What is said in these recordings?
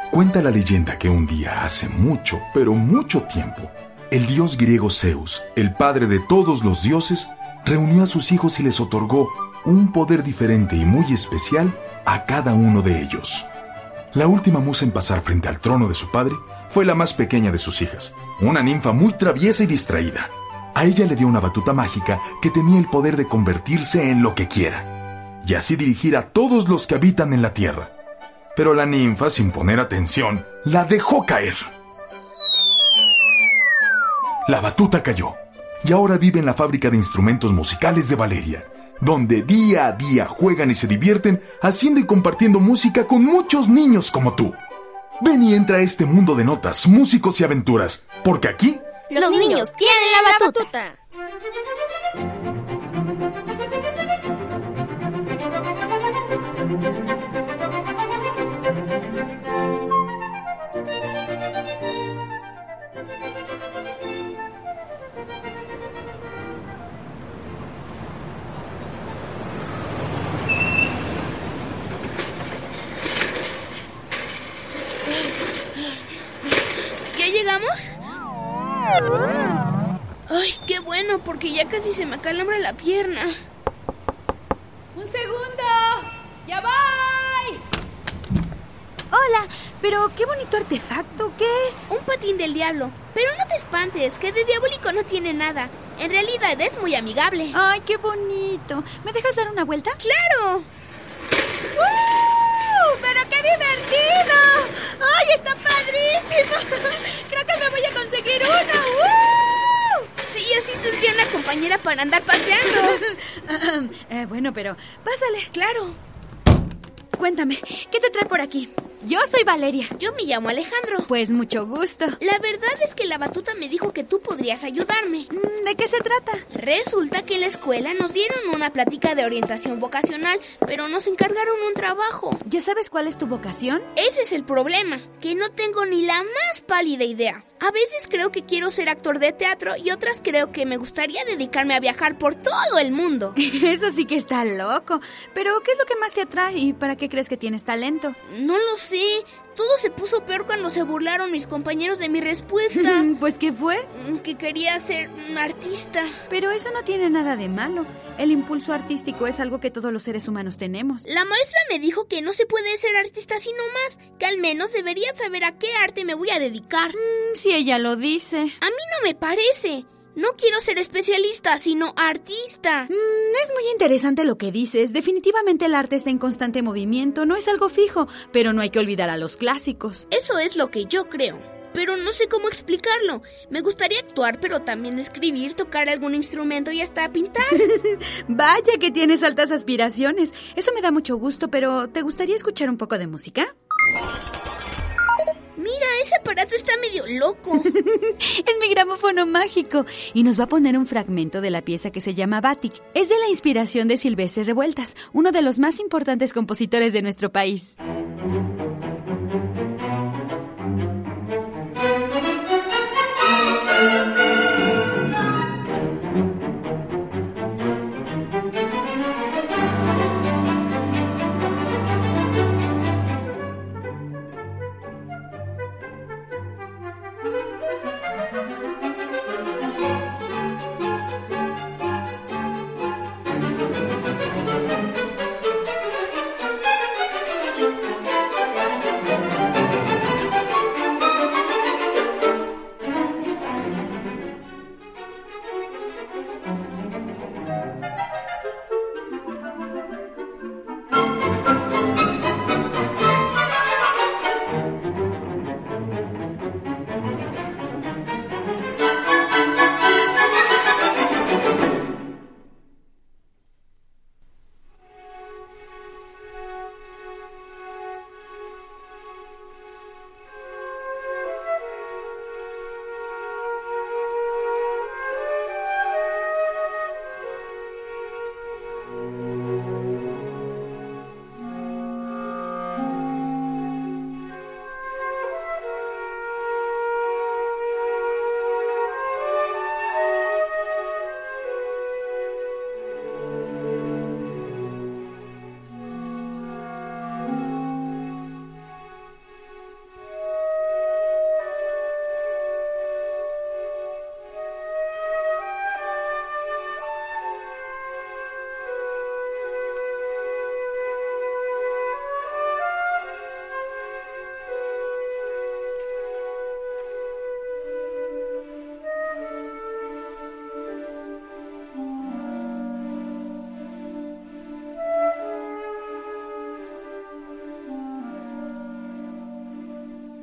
Cuenta la leyenda que un día, hace mucho, pero mucho tiempo, el dios griego Zeus, el padre de todos los dioses, reunió a sus hijos y les otorgó un poder diferente y muy especial a cada uno de ellos. La última musa en pasar frente al trono de su padre fue la más pequeña de sus hijas, una ninfa muy traviesa y distraída. A ella le dio una batuta mágica que tenía el poder de convertirse en lo que quiera, y así dirigir a todos los que habitan en la tierra. Pero la ninfa, sin poner atención, la dejó caer. La batuta cayó, y ahora vive en la fábrica de instrumentos musicales de Valeria, donde día a día juegan y se divierten haciendo y compartiendo música con muchos niños como tú. Ven y entra a este mundo de notas, músicos y aventuras, porque aquí los niños tienen la batuta. ¿Ya llegamos? Ay, qué bueno, porque ya casi se me acalambra la pierna. ¡Un segundo! ¡Ya voy! Hola, pero qué bonito artefacto, ¿qué es? Un patín del diablo. Pero no te espantes, que de diabólico no tiene nada. En realidad es muy amigable. Ay, qué bonito. ¿Me dejas dar una vuelta? ¡Claro! ¡Pero qué divertido! ¡Ay, está padrísimo! Creo que me voy a conseguir uno. Sí, así tendría una compañera para andar paseando. Bueno, pero pásale. Claro. Cuéntame, ¿qué te trae por aquí? Yo soy Valeria. Yo me llamo Alejandro. Pues mucho gusto. La verdad es que la batuta me dijo que tú podrías ayudarme. ¿De qué se trata? Resulta que en la escuela nos dieron una plática de orientación vocacional, pero nos encargaron un trabajo. ¿Ya sabes cuál es tu vocación? Ese es el problema, que no tengo ni la más pálida idea. A veces creo que quiero ser actor de teatro y otras creo que me gustaría dedicarme a viajar por todo el mundo. Eso sí que está loco. Pero, ¿qué es lo que más te atrae y para qué crees que tienes talento? No lo sé. Todo se puso peor cuando se burlaron mis compañeros de mi respuesta. ¿Pues qué fue? Que quería ser un artista. Pero eso no tiene nada de malo. El impulso artístico es algo que todos los seres humanos tenemos. La maestra me dijo que no se puede ser artista sino más, que al menos debería saber a qué arte me voy a dedicar. Si ella lo dice. A mí no me parece. No quiero ser especialista, sino artista. Es muy interesante lo que dices. Definitivamente el arte está en constante movimiento, no es algo fijo, pero no hay que olvidar a los clásicos. Eso es lo que yo creo, pero no sé cómo explicarlo. Me gustaría actuar, pero también escribir, tocar algún instrumento y hasta pintar. Vaya que tienes altas aspiraciones. Eso me da mucho gusto, pero ¿te gustaría escuchar un poco de música? Mira, ese aparato está medio loco. Es mi gramófono mágico y nos va a poner un fragmento de la pieza que se llama Batik. Es de la inspiración de Silvestre Revueltas, uno de los más importantes compositores de nuestro país.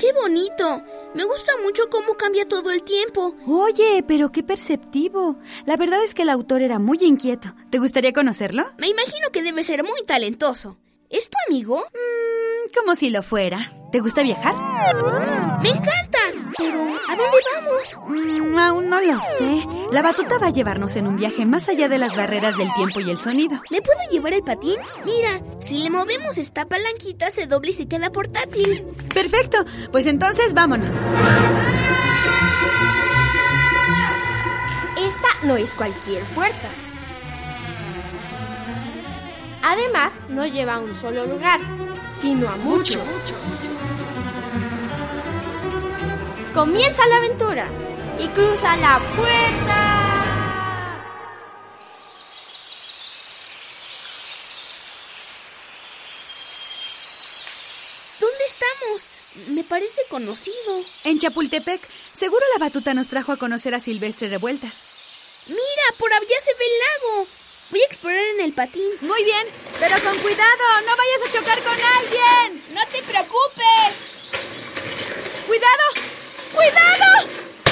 ¡Qué bonito! Me gusta mucho cómo cambia todo el tiempo. Oye, pero qué perceptivo. La verdad es que el autor era muy inquieto. ¿Te gustaría conocerlo? Me imagino que debe ser muy talentoso. ¿Es tu amigo? Como si lo fuera. ¿Te gusta viajar? ¡Me encanta! Pero, ¿a dónde vamos? Aún no lo sé. La batuta va a llevarnos en un viaje más allá de las barreras del tiempo y el sonido. ¿Me puedo llevar el patín? Mira, si le movemos esta palanquita se dobla y se queda portátil. Perfecto, pues entonces vámonos. Esta no es cualquier puerta. Además, no lleva a un solo lugar, sino a muchos. Comienza la aventura y cruza la puerta. ¿Dónde estamos? Me parece conocido. En Chapultepec. Seguro la batuta nos trajo a conocer a Silvestre Revueltas. Mira, por allá se ve el lago. Voy a explorar en el patín. Muy bien, pero con cuidado, no vayas a chocar con alguien. ¡No te preocupes! ¡Cuidado! ¡Cuidado!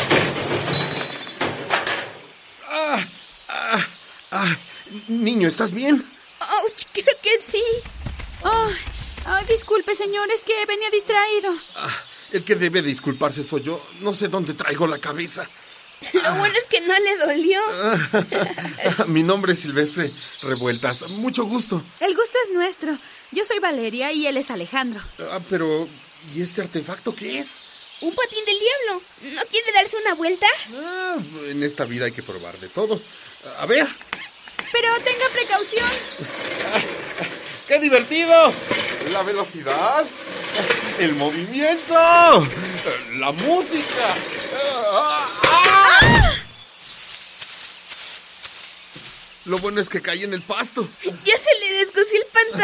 Niño, ¿estás bien? ¡Auch! Creo que sí. Disculpe, señor, es que venía distraído. El que debe disculparse soy yo. No sé dónde traigo la cabeza. Lo bueno es que no le dolió. Mi nombre es Silvestre Revueltas. Mucho gusto. El gusto es nuestro. Yo soy Valeria y él es Alejandro. Pero, ¿y este artefacto qué es? Un patín del diablo. ¿No quiere darse una vuelta? En esta vida hay que probar de todo. A ver. Pero tenga precaución. ¡Qué divertido! La velocidad, el movimiento, la música. Lo bueno es que caí en el pasto. Ya se le descosió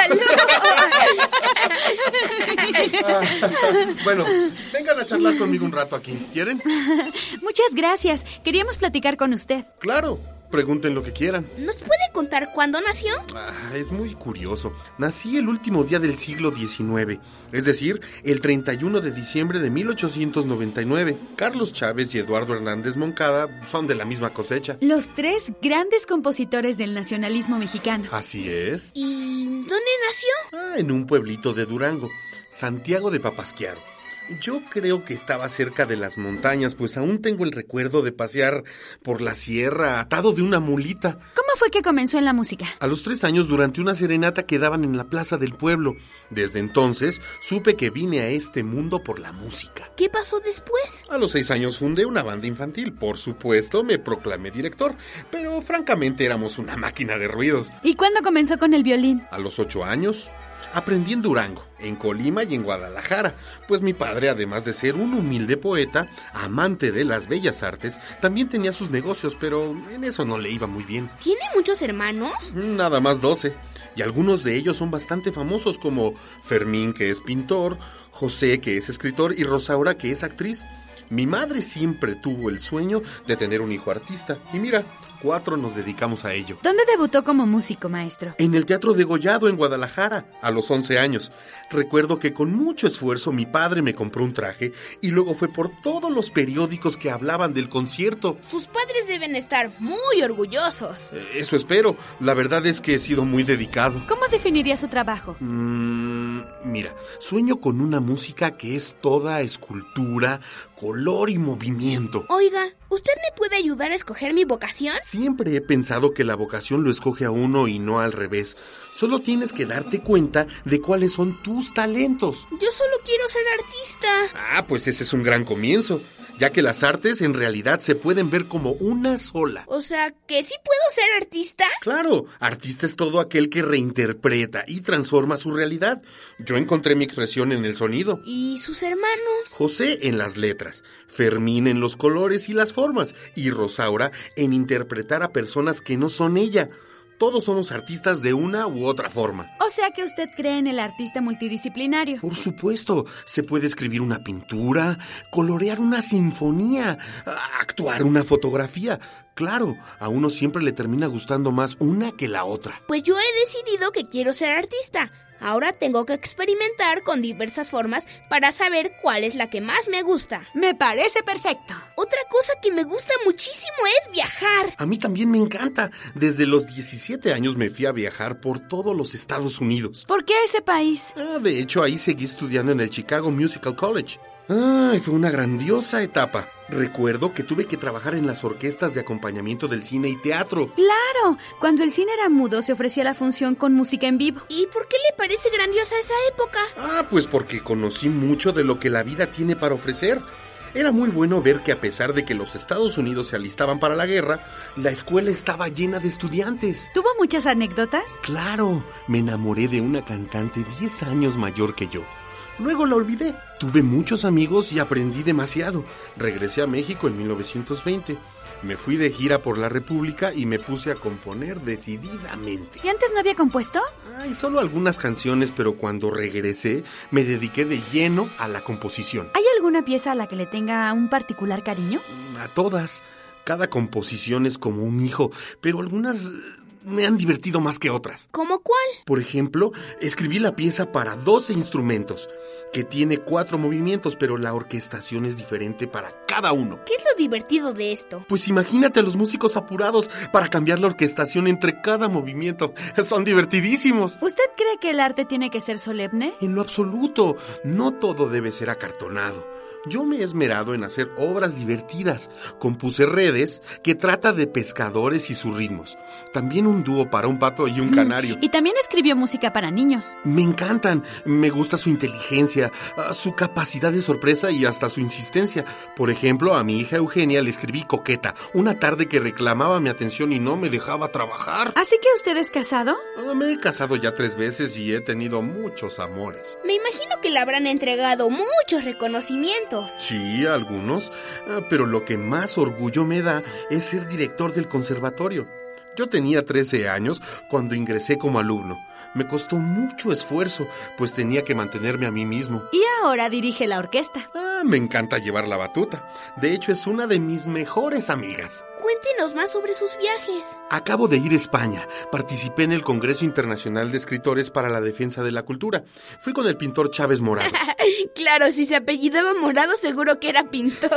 el pantalón. Bueno, vengan a charlar conmigo un rato aquí. ¿Quieren? Muchas gracias. Queríamos platicar con usted. Claro. Pregunten lo que quieran. ¿Nos puede contar cuándo nació? Es muy curioso. Nací el último día del siglo XIX, es decir, el 31 de diciembre de 1899. Carlos Chávez y Eduardo Hernández Moncada son de la misma cosecha. Los tres grandes compositores del nacionalismo mexicano. Así es. ¿Y dónde nació? En un pueblito de Durango, Santiago de Papasquiaro. Yo creo que estaba cerca de las montañas, pues aún tengo el recuerdo de pasear por la sierra atado de una mulita. ¿Cómo fue que comenzó en la música? A los 3 años, durante una serenata que daban en la plaza del pueblo. Desde entonces, supe que vine a este mundo por la música. ¿Qué pasó después? A los 6 años fundé una banda infantil. Por supuesto, me proclamé director, pero francamente éramos una máquina de ruidos. ¿Y cuándo comenzó con el violín? A los 8 años... Aprendí en Durango, en Colima y en Guadalajara, pues mi padre, además de ser un humilde poeta, amante de las bellas artes, también tenía sus negocios, pero en eso no le iba muy bien. ¿Tiene muchos hermanos? Nada más 12, y algunos de ellos son bastante famosos, como Fermín, que es pintor, José, que es escritor, y Rosaura, que es actriz. Mi madre siempre tuvo el sueño de tener un hijo artista, y mira, 4 nos dedicamos a ello. ¿Dónde debutó como músico, maestro? En el Teatro Degollado, en Guadalajara, a los 11 años. Recuerdo que con mucho esfuerzo mi padre me compró un traje y luego fue por todos los periódicos que hablaban del concierto. Sus padres deben estar muy orgullosos. Eso espero. La verdad es que he sido muy dedicado. ¿Cómo definiría su trabajo? Mira, sueño con una música que es toda escultura, color y movimiento. Oiga, ¿usted me puede ayudar a escoger mi vocación? Siempre he pensado que la vocación lo escoge a uno y no al revés. Solo tienes que darte cuenta de cuáles son tus talentos. Yo solo quiero ser artista. Pues ese es un gran comienzo, ya que las artes en realidad se pueden ver como una sola. O sea, ¿que sí puedo ser artista? Claro, artista es todo aquel que reinterpreta y transforma su realidad. Yo encontré mi expresión en el sonido. ¿Y sus hermanos? José en las letras, Fermín en los colores y las formas, y Rosaura en interpretar a personas que no son ella. Todos somos artistas de una u otra forma. O sea que usted cree en el artista multidisciplinario. Por supuesto, se puede escribir una pintura, colorear una sinfonía, actuar una fotografía. Claro, a uno siempre le termina gustando más una que la otra. Pues yo he decidido que quiero ser artista. Ahora tengo que experimentar con diversas formas para saber cuál es la que más me gusta. Me parece perfecto. Otra cosa que me gusta muchísimo es viajar. A mí también me encanta. Desde los 17 años me fui a viajar por todos los Estados Unidos. ¿Por qué ese país? De hecho, ahí seguí estudiando en el Chicago Musical College. Fue una grandiosa etapa. Recuerdo que tuve que trabajar en las orquestas de acompañamiento del cine y teatro. ¡Claro! Cuando el cine era mudo se ofrecía la función con música en vivo. ¿Y por qué le parece grandiosa esa época? Pues porque conocí mucho de lo que la vida tiene para ofrecer. Era muy bueno ver que a pesar de que los Estados Unidos se alistaban para la guerra, la escuela estaba llena de estudiantes. ¿Tuvo muchas anécdotas? Claro, me enamoré de una cantante 10 años mayor que yo. Luego la olvidé. Tuve muchos amigos y aprendí demasiado. Regresé a México en 1920. Me fui de gira por la República y me puse a componer decididamente. ¿Y antes no había compuesto? Solo algunas canciones, pero cuando regresé me dediqué de lleno a la composición. ¿Hay alguna pieza a la que le tenga un particular cariño? A todas. Cada composición es como un hijo, pero algunas me han divertido más que otras. ¿Cómo cuál? Por ejemplo, escribí la pieza para 12 instrumentos, que tiene 4 movimientos, pero la orquestación es diferente para cada uno. ¿Qué es lo divertido de esto? Pues imagínate a los músicos apurados para cambiar la orquestación entre cada movimiento. Son divertidísimos. ¿Usted cree que el arte tiene que ser solemne? En lo absoluto, no todo debe ser acartonado. Yo me he esmerado en hacer obras divertidas. Compuse Redes, que trata de pescadores y sus ritmos. También un dúo para un pato y un canario. Y también escribió música para niños. Me encantan. Me gusta su inteligencia, su capacidad de sorpresa y hasta su insistencia. Por ejemplo, a mi hija Eugenia le escribí Coqueta, una tarde que reclamaba mi atención y no me dejaba trabajar. ¿Así que usted es casado? Me he casado ya 3 veces y he tenido muchos amores. Me imagino que le habrán entregado muchos reconocimientos. Sí, algunos, pero lo que más orgullo me da es ser director del conservatorio. Yo tenía 13 años cuando ingresé como alumno. Me costó mucho esfuerzo, pues tenía que mantenerme a mí mismo. Y ahora dirige la orquesta. Me encanta llevar la batuta. De hecho, es una de mis mejores amigas. Cuéntenos más sobre sus viajes. Acabo de ir a España. Participé en el Congreso Internacional de Escritores para la Defensa de la Cultura. Fui con el pintor Chávez Morado. Claro, si se apellidaba Morado, seguro que era pintor.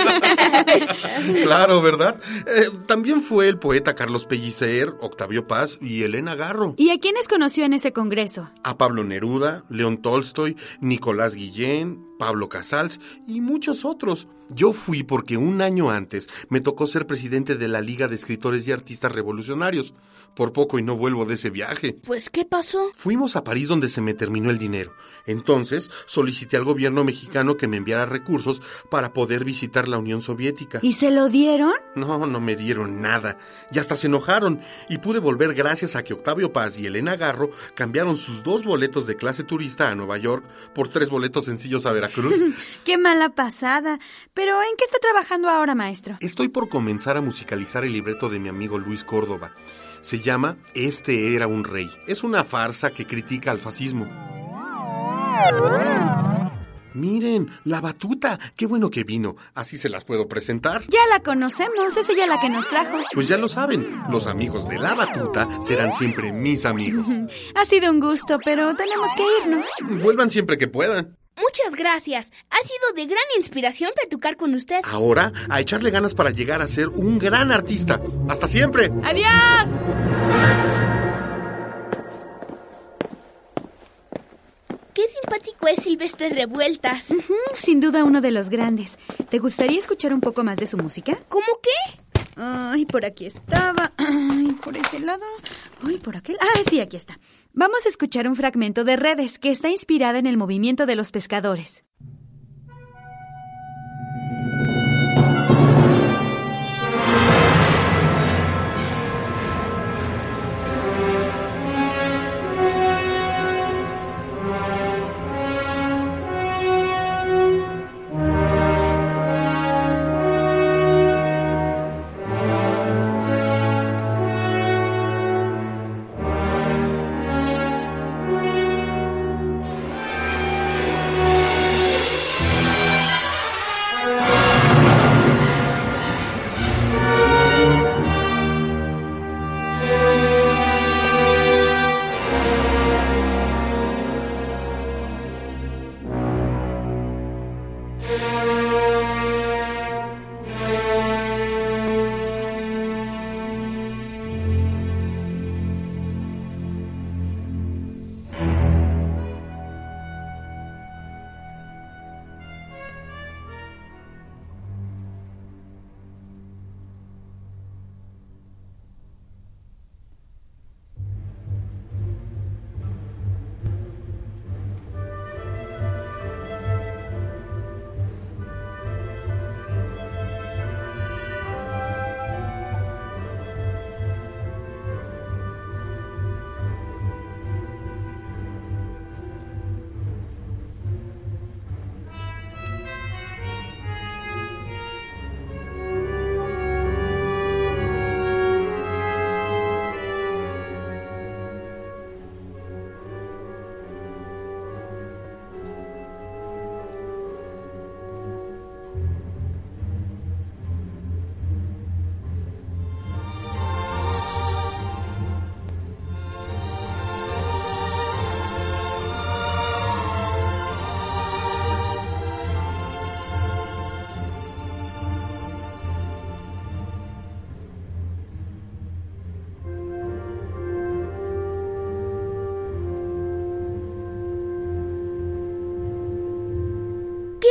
Claro, ¿verdad? También fue el poeta Carlos Pellicer, Octavio Paz y Elena Garro. ¿Y a quiénes conoció en ese congreso? A Pablo Neruda, León Tolstoy, Nicolás Guillén, Pablo Casals y muchos otros. Yo fui porque un año antes me tocó ser presidente de la Liga de Escritores y Artistas Revolucionarios. Por poco y no vuelvo de ese viaje. Pues, ¿qué pasó? Fuimos a París donde se me terminó el dinero. Entonces solicité al gobierno mexicano que me enviara recursos para poder visitar la Unión Soviética. ¿Y se lo dieron? No me dieron nada. Y hasta se enojaron. Y pude volver gracias a que Octavio Paz y Elena Garro cambiaron sus 2 boletos de clase turista a Nueva York por 3 boletos sencillos a Veracruz. ¡Qué mala pasada! Pero, ¿en qué está trabajando ahora, maestro? Estoy por comenzar a musicalizar el libreto de mi amigo Luis Córdoba. Se llama Este era un rey. Es una farsa que critica al fascismo. Miren, la batuta. Qué bueno que vino. Así se las puedo presentar. Ya la conocemos, es ella la que nos trajo. Pues ya lo saben, los amigos de la batuta serán siempre mis amigos. Ha sido un gusto, pero tenemos que irnos. Vuelvan siempre que puedan. Muchas gracias. Ha sido de gran inspiración platicar con usted. Ahora, a echarle ganas para llegar a ser un gran artista. ¡Hasta siempre! ¡Adiós! Qué simpático es Silvestre Revueltas. Sin duda uno de los grandes. ¿Te gustaría escuchar un poco más de su música? ¿Cómo qué? Ay, por aquí estaba. Ay, por este lado. Ay, por aquel. Sí, aquí está. Vamos a escuchar un fragmento de Redes que está inspirada en el movimiento de los pescadores.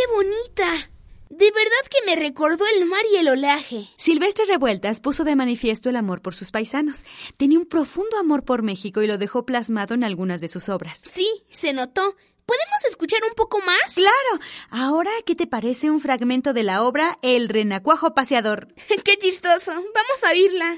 bonita! De verdad que me recordó el mar y el oleaje. Silvestre Revueltas puso de manifiesto el amor por sus paisanos. Tenía un profundo amor por México y lo dejó plasmado en algunas de sus obras. Sí, se notó. ¿Podemos escuchar un poco más? ¡Claro! Ahora, ¿qué te parece un fragmento de la obra El Renacuajo Paseador? ¡Qué chistoso! Vamos a oírla.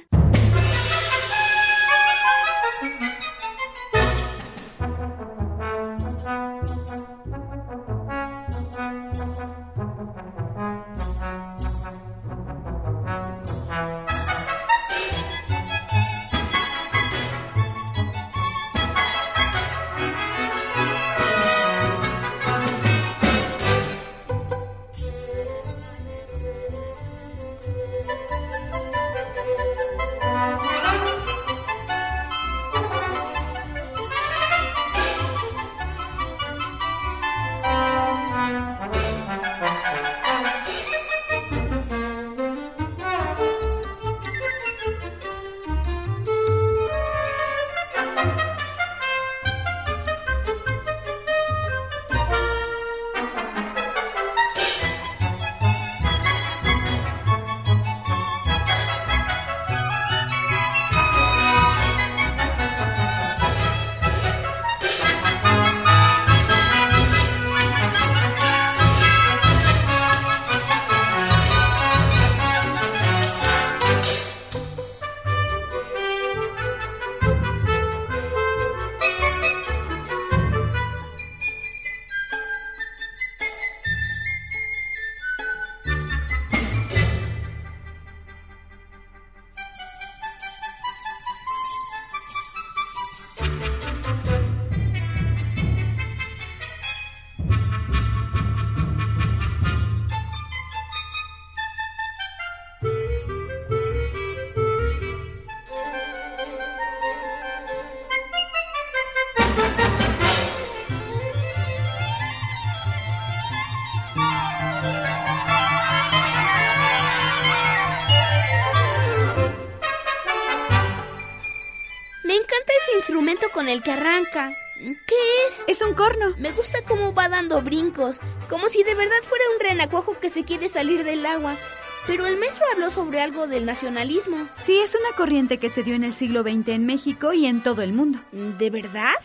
Instrumento con el que arranca. ¿Qué es? Es un corno. Me gusta cómo va dando brincos, como si de verdad fuera un renacuajo que se quiere salir del agua. Pero el maestro habló sobre algo del nacionalismo. Sí, es una corriente que se dio en el siglo XX en México y en todo el mundo. ¿De verdad?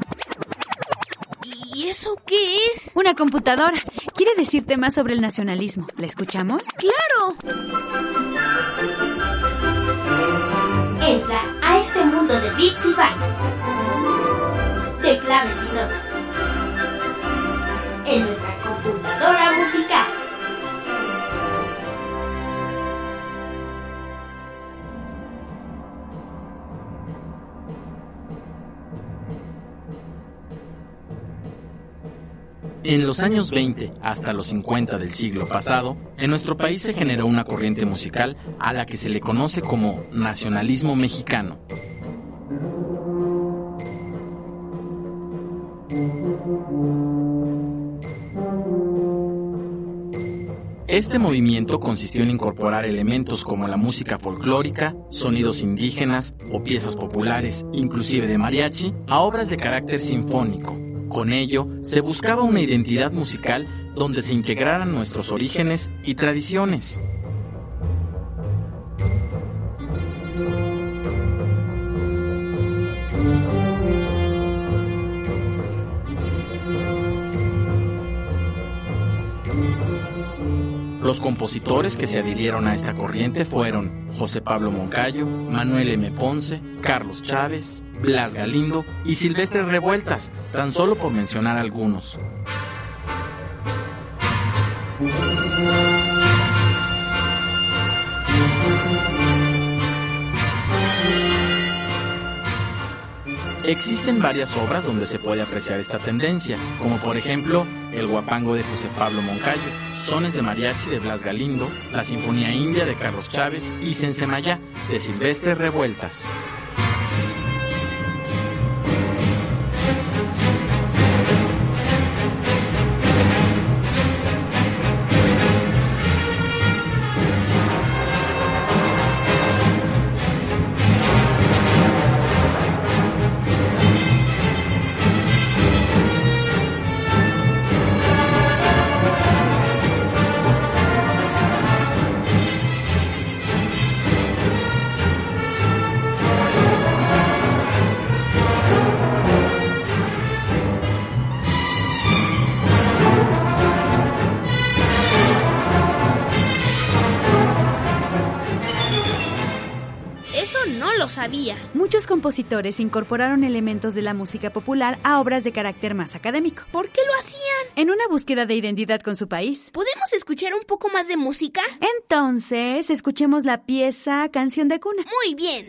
¿Y eso qué es? Una computadora. Quiere decirte más sobre el nacionalismo. ¿La escuchamos? ¡Claro! Entra a este mundo de bits y bytes, de claves y notas, en nuestra computadora musical. En los años 20 hasta los 50 del siglo pasado, en nuestro país se generó una corriente musical a la que se le conoce como nacionalismo mexicano. Este movimiento consistió en incorporar elementos como la música folclórica, sonidos indígenas o piezas populares, inclusive de mariachi, a obras de carácter sinfónico. Con ello, se buscaba una identidad musical donde se integraran nuestros orígenes y tradiciones. Los compositores que se adhirieron a esta corriente fueron José Pablo Moncayo, Manuel M. Ponce, Carlos Chávez, Blas Galindo y Silvestre Revueltas, tan solo por mencionar algunos. Existen varias obras donde se puede apreciar esta tendencia, como por ejemplo El Guapango de José Pablo Moncayo, Sones de Mariachi de Blas Galindo, La Sinfonía India de Carlos Chávez y Sensemayá de Silvestre Revueltas. sabía. Muchos compositores incorporaron elementos de la música popular a obras de carácter más académico. ¿Por qué lo hacían? En una búsqueda de identidad con su país. ¿Podemos escuchar un poco más de música? Entonces, escuchemos la pieza Canción de Cuna. Muy bien.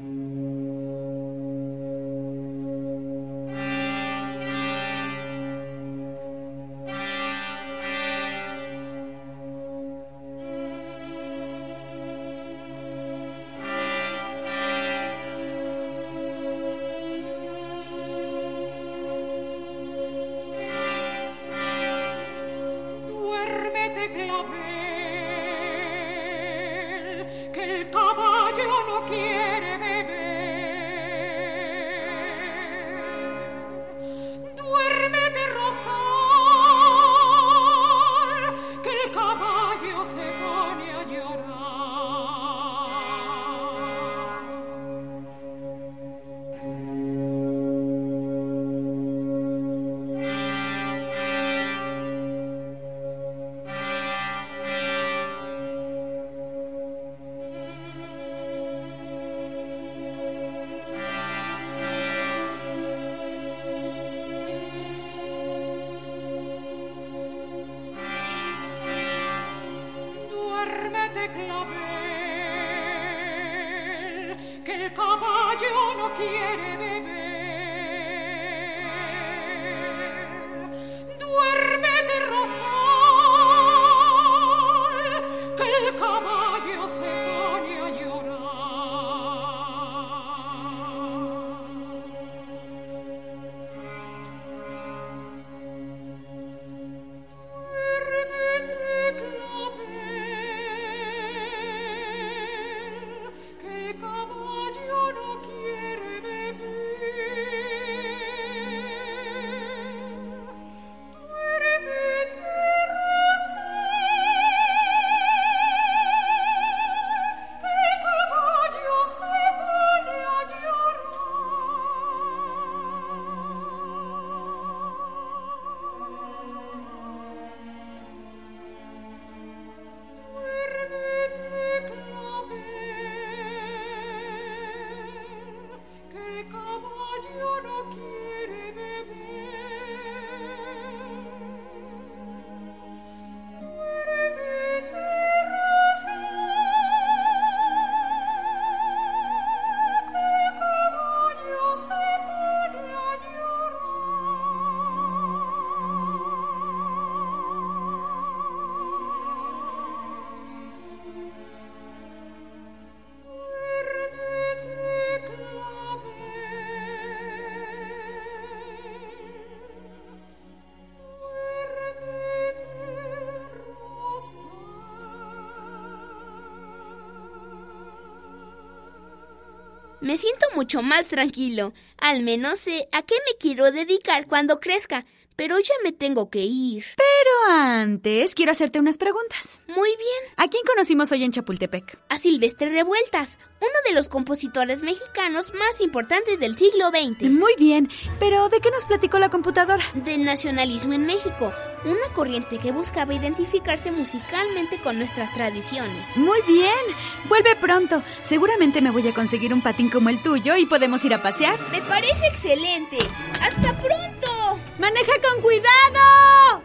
Me siento mucho más tranquilo. Al menos sé a qué me quiero dedicar cuando crezca. Pero ya me tengo que ir. Pero antes quiero hacerte unas preguntas. Muy bien. ¿A quién conocimos hoy en Chapultepec? A Silvestre Revueltas, uno de los compositores mexicanos más importantes del siglo XX. Muy bien, pero ¿de qué nos platicó la computadora? Del nacionalismo en México, una corriente que buscaba identificarse musicalmente con nuestras tradiciones. Muy bien, vuelve pronto. Seguramente me voy a conseguir un patín como el tuyo y podemos ir a pasear. Me parece excelente. ¡Hasta pronto! ¡Maneja con cuidado!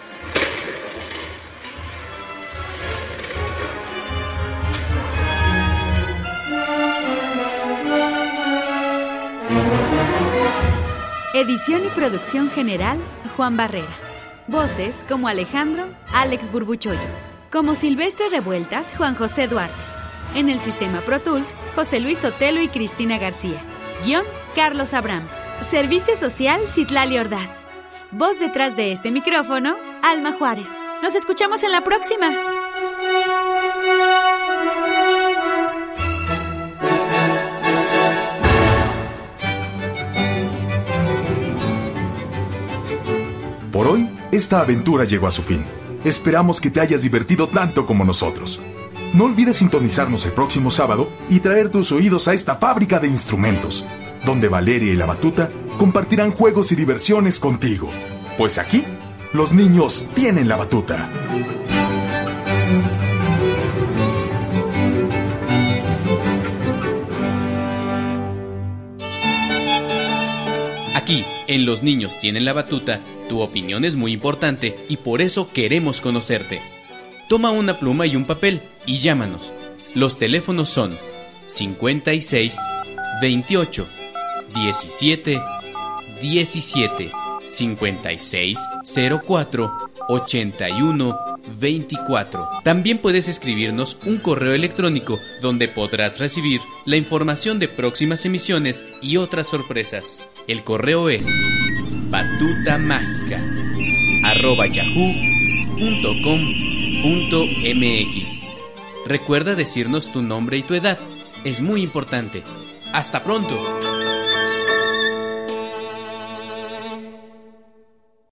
Edición y producción general, Juan Barrera. Voces como Alejandro, Alex Burbuchoyo. Como Silvestre Revueltas, Juan José Duarte. En el sistema Pro Tools, José Luis Sotelo y Cristina García. Guión, Carlos Abraham. Servicio social, Citlali Ordaz. Voz detrás de este micrófono, Alma Juárez. Nos escuchamos en la próxima. Por hoy, esta aventura llegó a su fin. Esperamos que te hayas divertido tanto como nosotros. No olvides sintonizarnos el próximo sábado y traer tus oídos a esta fábrica de instrumentos, donde Valeria y la Batuta compartirán juegos y diversiones contigo. Pues aquí, los niños tienen la batuta. En Los Niños Tienen la Batuta, tu opinión es muy importante y por eso queremos conocerte. Toma una pluma y un papel y llámanos. Los teléfonos son 56 28 17 17 56 04 81 24. También puedes escribirnos un correo electrónico donde podrás recibir la información de próximas emisiones y otras sorpresas. El correo es batutamágica@yahoo.com.mx. Recuerda decirnos tu nombre y tu edad. Es muy importante. ¡Hasta pronto!